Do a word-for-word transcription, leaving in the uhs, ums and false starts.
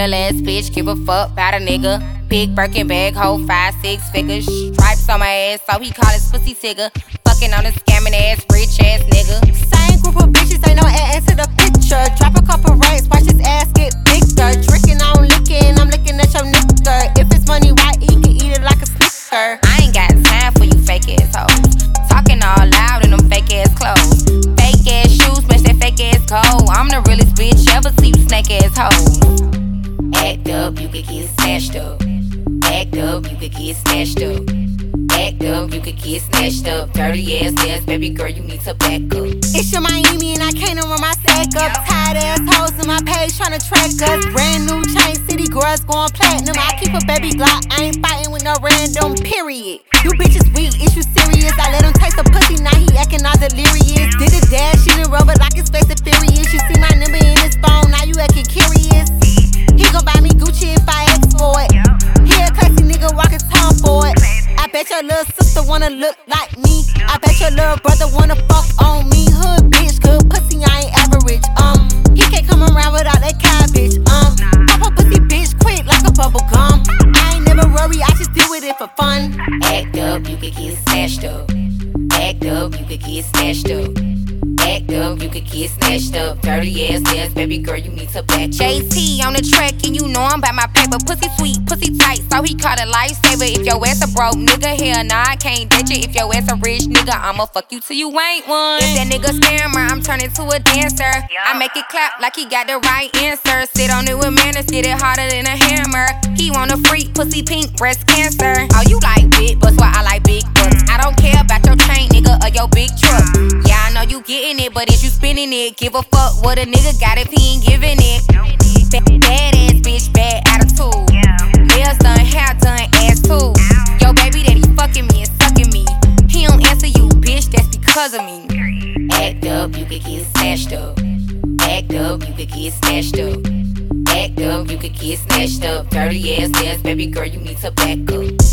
real ass bitch, give a fuck about a nigga. Big Birkin bag, hold five, six figures. Stripes on my ass, so he call his pussy tigger. Fucking on a scamming ass, rich ass nigga. Same group of bitches, ain't no ass to the picture. Drop a couple racks, watch his ass get bigger. Drinking, I'm licking, I'm looking at your nigga. If it's money, why he can eat it like a snicker? I ain't got time for you fake ass hoes. Talking all loud in them fake ass clothes. Fake ass shoes, match that fake ass coat. I'm the realest bitch ever see you snake ass hoes. Act up, you could get snatched up. Act up, you could get snatched up. Act up, you could get snatched up. Dirty ass ass, baby girl, you need to back up. It's your Miami and I can't run my stack up. Tired ass hoes in my page tryna track us. Brand new chain city girls going platinum. I keep a baby Glock, I ain't fighting with no random, period. You bitches weak, is you serious? I let him taste the pussy, now he acting all delirious. Did a dash, she done rubber like it's Fast and Furious. You see my number in his phone, now you acting curious. He gon' buy me Gucci if I ask for it. He a classy nigga walking tom for it. I bet your little sister wanna look like me. I bet your little brother wanna fuck on me. Hood bitch, good pussy, I ain't average. Um, he can't come around without that cabbage. Um, pop a pussy bitch quick like a bubble gum. I ain't never worry, I just deal with it for fun. Act up, you could get snatched up. Act up, you could get snatched up. Act up, you could get snatched up. Dirty ass ass, baby girl, you need to back up. J T on the track, and you know I'm by my paper. Pussy sweet, pussy tight, so he caught a lifesaver. If your ass a broke nigga, hell nah, I can't date you. If your ass a rich nigga, I'ma fuck you till you ain't one. If that nigga scammer, I'm turning to a dancer. I make it clap like he got the right answer. Sit on it with manners, get it harder than a hammer. He want a freak, pussy pink, breast cancer. Oh, you like big butts, well I like big butts. I don't care about your chain, nigga, or your big truck. Yeah, I know you getting it, but is you spinning it? Give a fuck what a nigga got if he ain't giving it. Bad, bad ass bitch, bad attitude. Nails done, hair done, ass too. Yo, baby daddy fucking me and sucking me. He don't answer you, bitch, that's because of me. Act up, you could get snatched up. Act up, you could get snatched up. Act up, you could get snatched up. Dirty ass ass, baby girl, you need to back up.